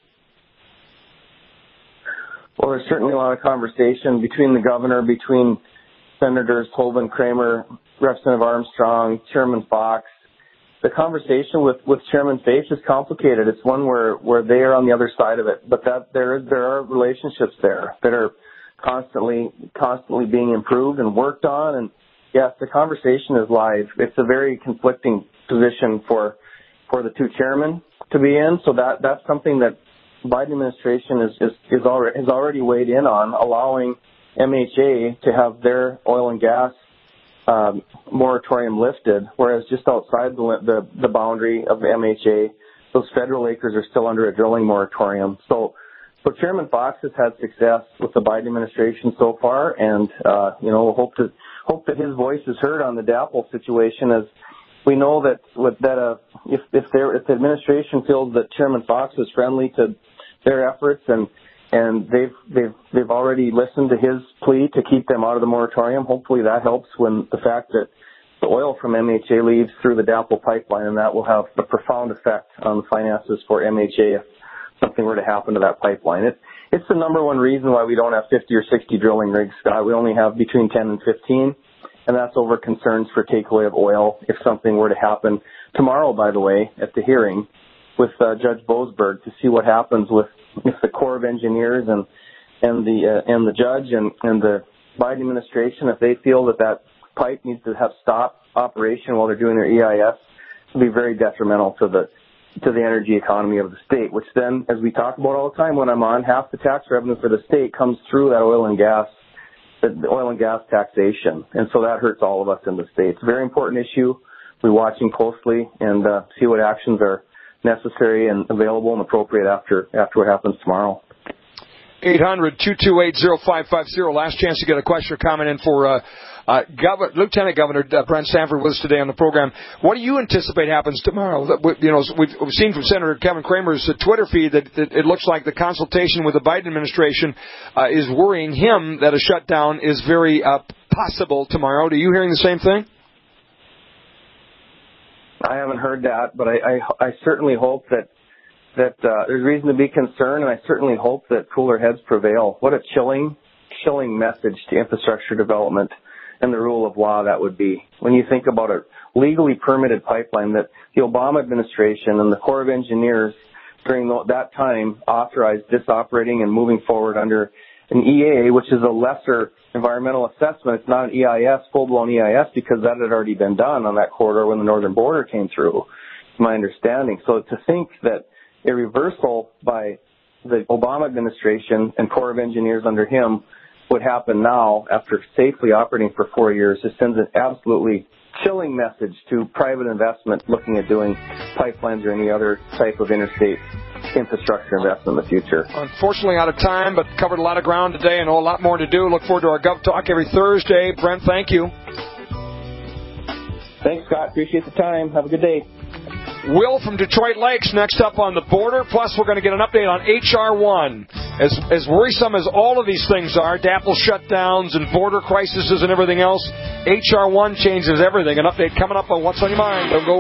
Well, there's certainly a lot of conversation between the governor, between Senators Hoeven, Kramer, Representative Armstrong, Chairman Fox. The conversation with Chairman Faith is complicated. It's one where they are on the other side of it, but that there are relationships there that are constantly being improved and worked on. And yes, the conversation is live. It's a very conflicting position for the two chairmen to be in. So that's something that Biden administration has already weighed in on, allowing MHA to have their oil and gas moratorium lifted, whereas just outside the boundary of the MHA, those federal acres are still under a drilling moratorium. So Chairman Fox has had success with the Biden administration so far, and hope that his voice is heard on the DAPL situation, as we know that if the administration feels that Chairman Fox is friendly to their efforts and they've already listened to his plea to keep them out of the moratorium. Hopefully that helps when the fact that the oil from MHA leaves through the DAPL pipeline, and that will have a profound effect on the finances for MHA if something were to happen to that pipeline. It's the number one reason why we don't have 50 or 60 drilling rigs, Scott. We only have between 10 and 15, and that's over concerns for takeaway of oil if something were to happen tomorrow, by the way, at the hearing with Judge Boasberg, to see what happens if the Corps of Engineers and the judge and the Biden administration, if they feel that pipe needs to have stopped operation while they're doing their EIS, it will be very detrimental to the energy economy of the state, which then, as we talk about all the time when I'm on, half the tax revenue for the state comes through that oil and gas taxation. And so that hurts all of us in the state. It's a very important issue. We're watching closely and see what actions are necessary and available and appropriate after what happens tomorrow. 800-228-0550. Last chance to get a question or comment in for Lieutenant Governor Brent Sanford with us today on the program. What do you anticipate happens tomorrow? We've seen from Senator Kevin Kramer's Twitter feed that it looks like the consultation with the Biden administration is worrying him that a shutdown is very possible tomorrow. Are you hearing the same thing? I haven't heard that, but I certainly hope that there's reason to be concerned, and I certainly hope that cooler heads prevail. What a chilling message to infrastructure development and the rule of law that would be. When you think about a legally permitted pipeline that the Obama administration and the Corps of Engineers during that time authorized this operating and moving forward under an EA, which is a lesser environmental assessment. It's not an EIS, full-blown EIS, because that had already been done on that corridor when the northern border came through, my understanding. So to think that a reversal by the Obama administration and Corps of Engineers under him would happen now after safely operating for 4 years just sends an absolutely chilling message to private investment looking at doing pipelines or any other type of interstate infrastructure investment in the future. Unfortunately, out of time, but covered a lot of ground today and a lot more to do. Look forward to our Gov Talk every Thursday. Brent, thank you. Thanks, Scott. Appreciate the time. Have a good day. Will from Detroit Lakes next up on the border. Plus, we're going to get an update on HR1. As worrisome as all of these things are, DAPL shutdowns and border crises and everything else, HR1 changes everything. An update coming up on What's on Your Mind. Don't go away.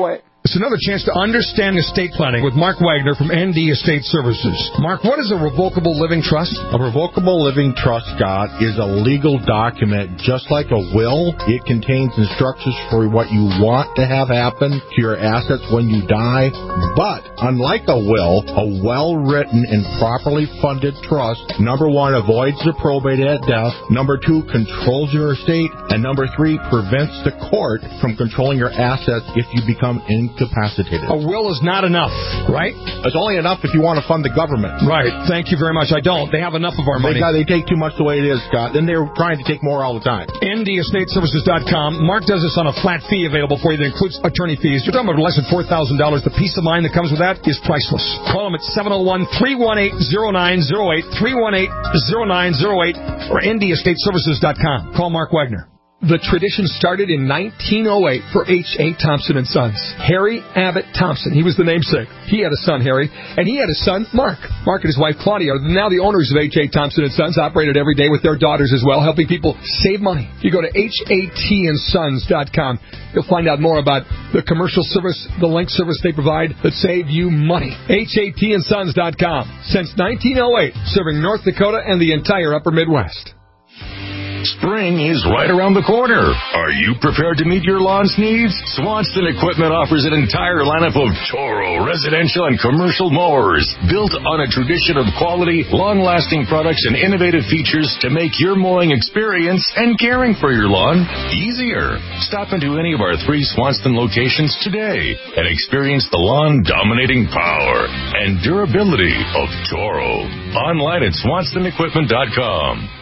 It's another chance to understand estate planning with Mark Wagner from ND Estate Services. Mark, what is a revocable living trust? A revocable living trust, Scott, is a legal document just like a will. It contains instructions for what you want to have happen to your assets when you die. But unlike a will, a well-written and properly funded trust, number one, avoids the probate at death. Number two, controls your estate. And number three, prevents the court from controlling your assets if you become incapacitated. A will is not enough, right? It's only enough if you want to fund the government. Right. Thank you very much. I don't. They have enough of our money. They take too much the way it is, Scott. Then they're trying to take more all the time. NDEstateServices.com. Mark does this on a flat fee available for you that includes attorney fees. You're talking about less than $4,000. The peace of mind that comes with that is priceless. Call him at 701-318-0908, 318-0908, or NDEstateServices.com. Call Mark Wagner. The tradition started in 1908 for H.A. Thompson & Sons. Harry Abbott Thompson, he was the namesake. He had a son, Harry, and he had a son, Mark. Mark and his wife, Claudia, are now the owners of H.A. Thompson & Sons, operated every day with their daughters as well, helping people save money. If you go to HATandsons.com, you'll find out more about the commercial service, the link service they provide that save you money. HATandsons.com. Since 1908, serving North Dakota and the entire upper Midwest. Spring is right around the corner. Are you prepared to meet your lawn's needs? Swanston Equipment offers an entire lineup of Toro residential and commercial mowers built on a tradition of quality, long-lasting products and innovative features to make your mowing experience and caring for your lawn easier. Stop into any of our 3 Swanston locations today and experience the lawn-dominating power and durability of Toro. Online at SwanstonEquipment.com.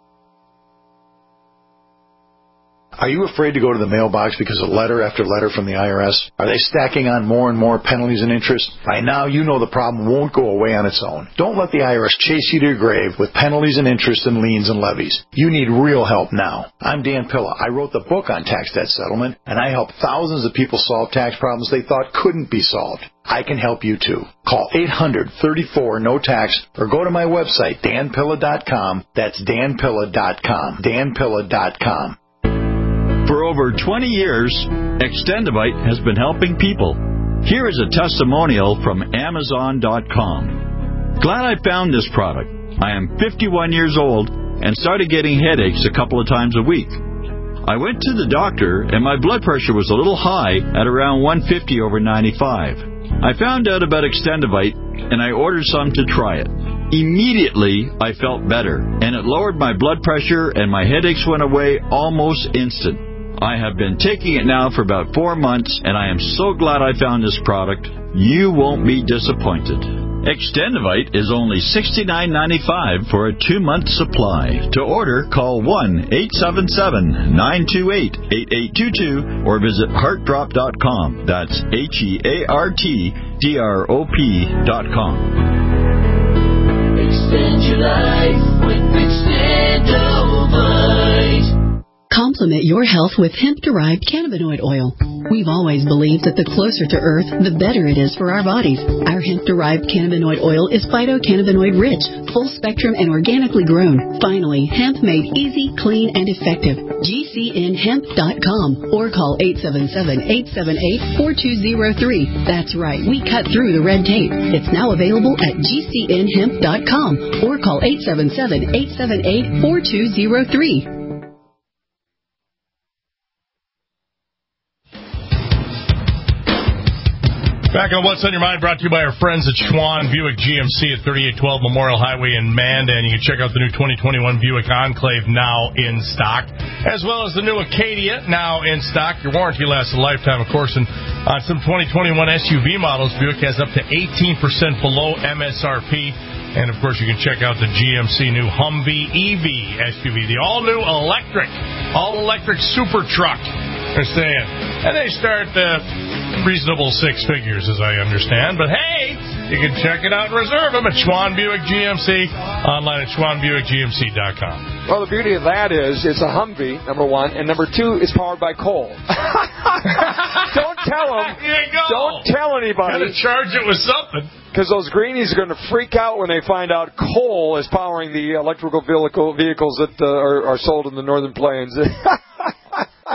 Are you afraid to go to the mailbox because of letter after letter from the IRS? Are they stacking on more and more penalties and interest? By now, you know the problem won't go away on its own. Don't let the IRS chase you to your grave with penalties and interest and liens and levies. You need real help now. I'm Dan Pilla. I wrote the book on tax debt settlement, and I help thousands of people solve tax problems they thought couldn't be solved. I can help you too. Call 800-34-NO-TAX or go to my website, danpilla.com. That's danpilla.com. danpilla.com. For over 20 years, Extendivite has been helping people. Here is a testimonial from Amazon.com. Glad I found this product. I am 51 years old and started getting headaches a couple of times a week. I went to the doctor and my blood pressure was a little high at around 150 over 95. I found out about Extendivite and I ordered some to try it. Immediately, I felt better, and it lowered my blood pressure and my headaches went away almost instant. I have been taking it now for about 4 months, and I am so glad I found this product. You won't be disappointed. Extendivite is only $69.95 for a 2-month supply. To order, call 1-877-928-8822 or visit heartdrop.com. That's HEARTDROP.com. Extend your life with Extendivite. Complement your health with hemp-derived cannabinoid oil. We've always believed that the closer to Earth, the better it is for our bodies. Our hemp-derived cannabinoid oil is phytocannabinoid-rich, full-spectrum, and organically grown. Finally, hemp made easy, clean, and effective. GCNhemp.com or call 877-878-4203. That's right, we cut through the red tape. It's now available at GCNhemp.com or call 877-878-4203. Back on What's on Your Mind, brought to you by our friends at Schwann Buick GMC at 3812 Memorial Highway in Mandan. You can check out the new 2021 Buick Enclave now in stock, as well as the new Acadia now in stock. Your warranty lasts a lifetime, of course, and on some 2021 SUV models, Buick has up to 18% below MSRP. And, of course, you can check out the GMC new Humvee EV SUV, the all-new all-electric super truck. They're saying. And they start reasonable 6 figures, as I understand. But, hey, you can check it out and reserve them at Schwann Buick GMC, online at SchwannBuickGMC.com. Well, the beauty of that is it's a Humvee, number one, and number two, it's powered by coal. Don't tell them. Don't tell anybody. Got to charge it with something. Because those greenies are going to freak out when they find out coal is powering the electrical vehicles that are sold in the Northern Plains.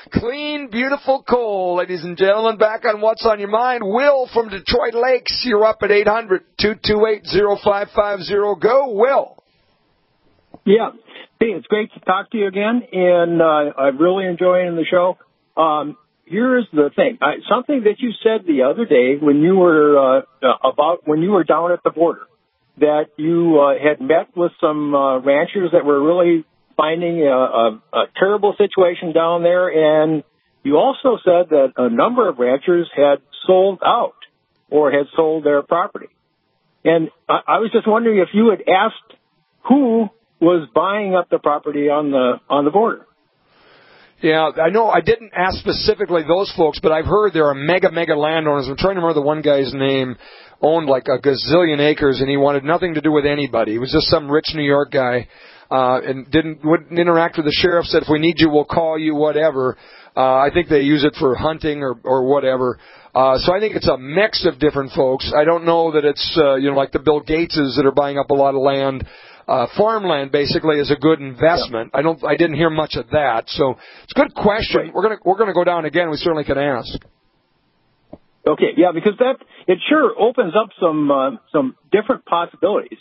Clean, beautiful coal, ladies and gentlemen. Back on What's on Your Mind. Will from Detroit Lakes. You're up at 800-228-0550. Go, Will. Yeah. Hey, it's great to talk to you again, and I'm really enjoying the show. Here's the thing. Something that you said the other day when you were when you were down at the border, that you had met with some ranchers that were really finding a terrible situation down there, and you also said that a number of ranchers had sold out or had sold their property. And I was just wondering if you had asked who was buying up the property on the border. Yeah, I know I didn't ask specifically those folks, but I've heard there are mega landowners. I'm trying to remember the one guy's name, owned like a gazillion acres, and he wanted nothing to do with anybody. He was just some rich New York guy, and wouldn't interact with the sheriff, said, if we need you, we'll call you, whatever. I think they use it for hunting or whatever. So I think it's a mix of different folks. I don't know that it's, like the Bill Gateses that are buying up a lot of land. Farmland basically is a good investment. Yeah. I didn't hear much of that. So it's a good question. Right. We're gonna go down again. We certainly can ask. Okay, yeah, because it sure opens up some different possibilities.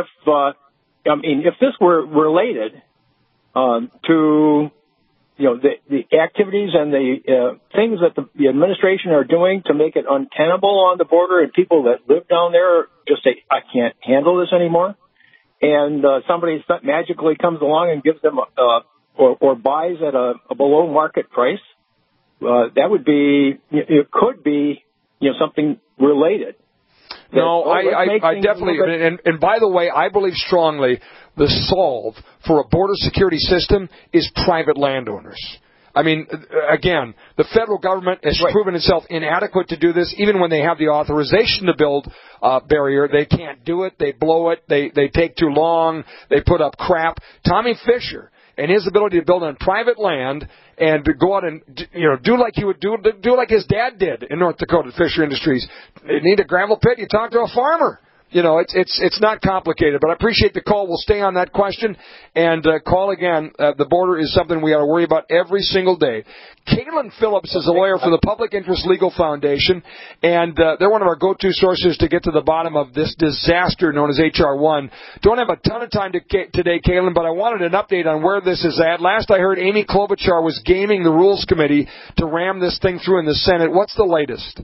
If this were related to the activities and the things that the administration are doing to make it untenable on the border, and people that live down there just say, I can't handle this anymore, and somebody magically comes along and gives them or buys at a below market price, that would be, it could be something related. No, I definitely, and by the way, I believe strongly the solve for a border security system is private landowners. I mean, again, the federal government has proven itself inadequate to do this. Even when they have the authorization to build a barrier, they can't do it. They blow it. They take too long. They put up crap. Tommy Fisher and his ability to build on private land and to go out and do like he would do like his dad did in North Dakota, Fisher Industries. You need a gravel pit, you talk to a farmer. It's not complicated, but I appreciate the call. We'll stay on that question and call again. The border is something we got to worry about every single day. Caitlin Phillips is a lawyer for the Public Interest Legal Foundation, and they're one of our go-to sources to get to the bottom of this disaster known as H.R. 1. Don't have a ton of time today, Caitlin, but I wanted an update on where this is at. Last I heard, Amy Klobuchar was gaming the Rules Committee to ram this thing through in the Senate. What's the latest?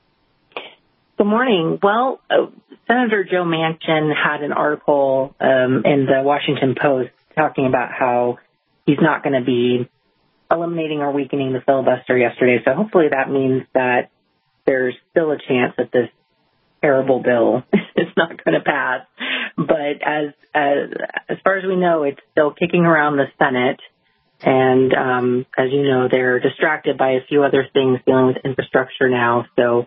Good morning. Well, Senator Joe Manchin had an article in the Washington Post talking about how he's not going to be eliminating or weakening the filibuster yesterday. So hopefully that means that there's still a chance that this terrible bill is not going to pass. But as far as we know, it's still kicking around the Senate. And as you know, they're distracted by a few other things dealing with infrastructure now. So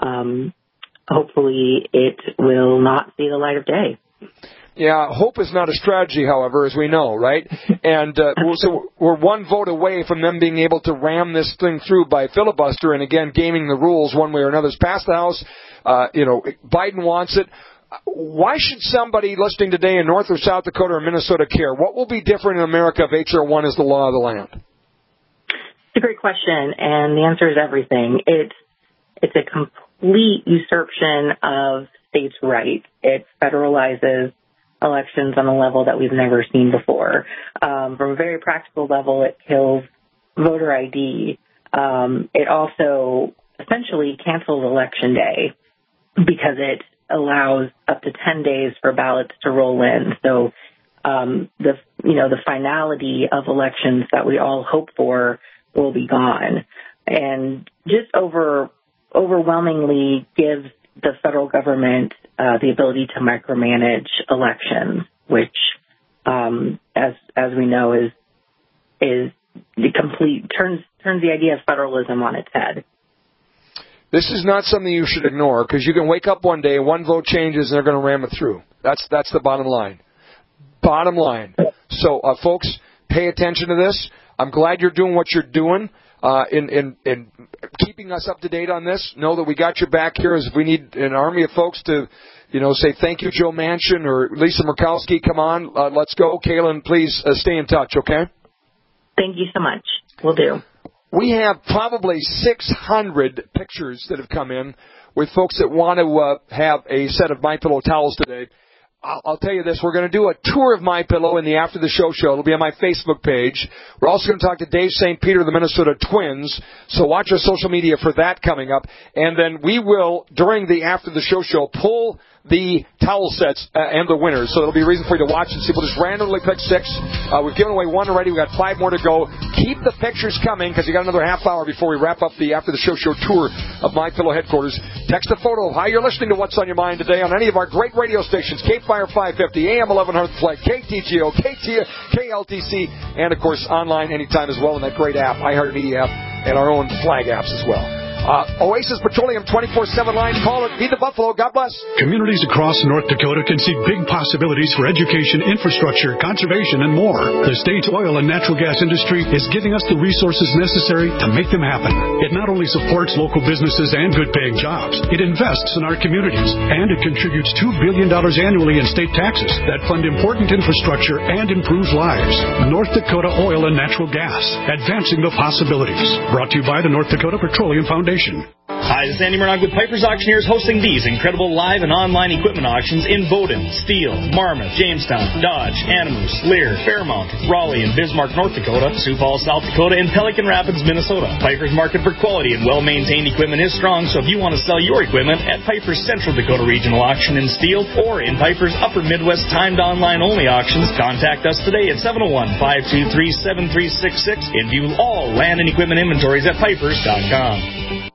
hopefully it will not see the light of day. Yeah, hope is not a strategy, however, as we know, right? And so we're one vote away from them being able to ram this thing through by filibuster and, again, gaming the rules one way or another. It's passed the House. Biden wants it. Why should somebody listening today in North or South Dakota or Minnesota care? What will be different in America if H.R. 1 is the law of the land? It's a great question, and the answer is everything. It's a complete usurpation of states' rights. It federalizes elections on a level that we've never seen before. From a very practical level, it kills voter ID. It also essentially cancels Election Day because it allows up to 10 days for ballots to roll in. So the finality of elections that we all hope for will be gone. And just overwhelmingly gives the federal government the ability to micromanage elections, which, as we know, is the complete turns the idea of federalism on its head. This is not something you should ignore because you can wake up one day, one vote changes, and they're going to ram it through. That's the bottom line. Bottom line. So, folks, pay attention to this. I'm glad you're doing what you're doing. In keeping us up to date on this. Know that we got your back here. As if we need an army of folks to, say thank you, Joe Manchin or Lisa Murkowski. Come on, let's go. Caitlin, please stay in touch, okay? Thank you so much. Will do. we have probably 600 pictures that have come in with folks that want to have a set of MyPillow towels today. I'll tell you this, we're going to do a tour of MyPillow in the After the Show show. It'll be on my Facebook page. We're also going to talk to Dave St. Peter, the Minnesota Twins, so watch our social media for that coming up. And then we will, during the After the Show show, pull the towel sets and the winners. So there'll be a reason for you to watch and see. We'll just randomly pick 6. We've given away 1 already. We've got 5 more to go. Keep the pictures coming because you got another half hour before we wrap up the After the Show tour of MyPillow headquarters. Text a photo of how you're listening to What's on Your Mind today on any of our great radio stations. Cape Fire 550, AM 1100 Flag, KTGO, KLTC, and, of course, online anytime as well in that great app, iHeartMedia app, and our own Flag apps as well. Oasis Petroleum 24/7 line. Call it. Be the Buffalo. God bless. Communities across North Dakota can see big possibilities for education, infrastructure, conservation, and more. The state's oil and natural gas industry is giving us the resources necessary to make them happen. It not only supports local businesses and good-paying jobs, it invests in our communities, and it contributes $2 billion annually in state taxes that fund important infrastructure and improves lives. North Dakota Oil and Natural Gas, advancing the possibilities. Brought to you by the North Dakota Petroleum Foundation. Hi, this is Andy Murdoch with Piper's Auctioneers, hosting these incredible live and online equipment auctions in Bowdoin, Steele, Marmarth, Jamestown, Dodge, Animus, Lear, Fairmount, Raleigh, and Bismarck, North Dakota, Sioux Falls, South Dakota, and Pelican Rapids, Minnesota. Piper's market for quality and well-maintained equipment is strong, so if you want to sell your equipment at Piper's Central Dakota Regional Auction in Steele or in Piper's Upper Midwest timed online-only auctions, contact us today at 701-523-7366 and view all land and equipment inventories at Pipers.com.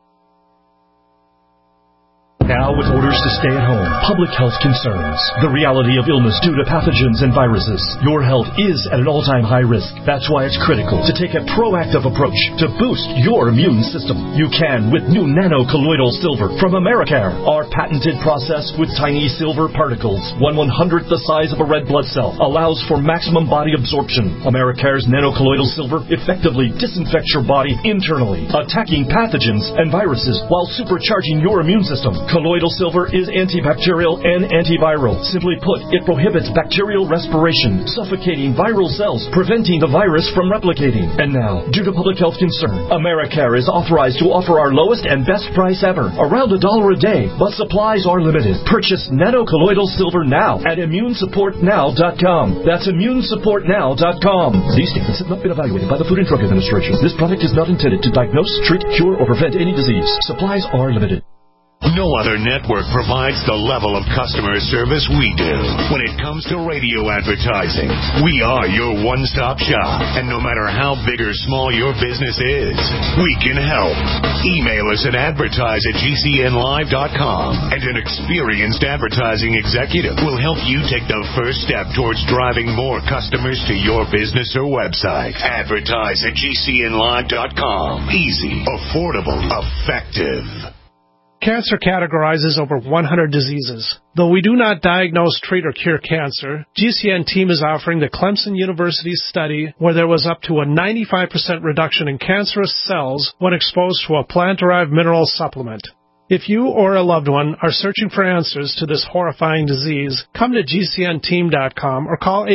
Now, with orders to stay at home, public health concerns, the reality of illness due to pathogens and viruses, your health is at an all-time high risk. That's why it's critical to take a proactive approach to boost your immune system. You can with new nano-colloidal silver from Americare. Our patented process with tiny silver particles, 1/100th the size of a red blood cell, allows for maximum body absorption. Americare's nano-colloidal silver effectively disinfects your body internally, attacking pathogens and viruses while supercharging your immune system. Colloidal silver is antibacterial and antiviral. Simply put, it prohibits bacterial respiration, suffocating viral cells, preventing the virus from replicating. And now, due to public health concern, Americare is authorized to offer our lowest and best price ever, around $1 a day, but supplies are limited. Purchase nano-colloidal silver now at ImmuneSupportNow.com. That's ImmuneSupportNow.com. These statements have not been evaluated by the Food and Drug Administration. This product is not intended to diagnose, treat, cure, or prevent any disease. Supplies are limited. No other network provides the level of customer service we do. When it comes to radio advertising, we are your one-stop shop. And no matter how big or small your business is, we can help. Email us at advertise@gcnlive.com, and an experienced advertising executive will help you take the first step towards driving more customers to your business or website. Advertise@gcnlive.com. Easy, affordable, effective. Cancer categorizes over 100 diseases. Though we do not diagnose, treat, or cure cancer, GCN team is offering the Clemson University study where there was up to a 95% reduction in cancerous cells when exposed to a plant-derived mineral supplement. If you or a loved one are searching for answers to this horrifying disease, come to GCNteam.com or call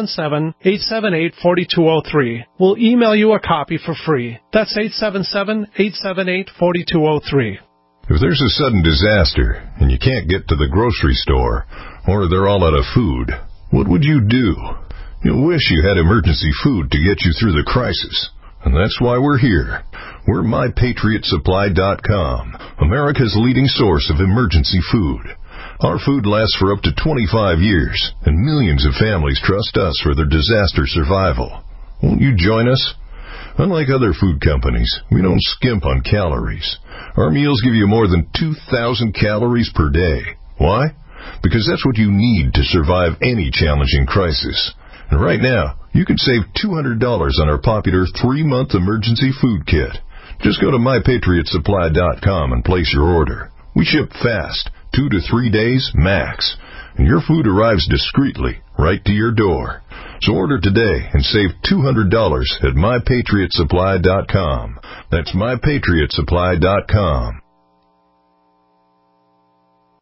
877-878-4203. We'll email you a copy for free. That's 877-878-4203. If there's a sudden disaster and you can't get to the grocery store, or they're all out of food, what would you do? You'll wish you had emergency food to get you through the crisis. And that's why we're here. We're MyPatriotSupply.com, America's leading source of emergency food. Our food lasts for up to 25 years, and millions of families trust us for their disaster survival. Won't you join us? Unlike other food companies, we don't skimp on calories. Our meals give you more than 2,000 calories per day. Why? Because that's what you need to survive any challenging crisis. And right now, you can save $200 on our popular 3-month emergency food kit. Just go to MyPatriotSupply.com and place your order. We ship fast, 2 to 3 days max. And your food arrives discreetly, right to your door. So order today and save $200 at MyPatriotSupply.com. That's MyPatriotSupply.com.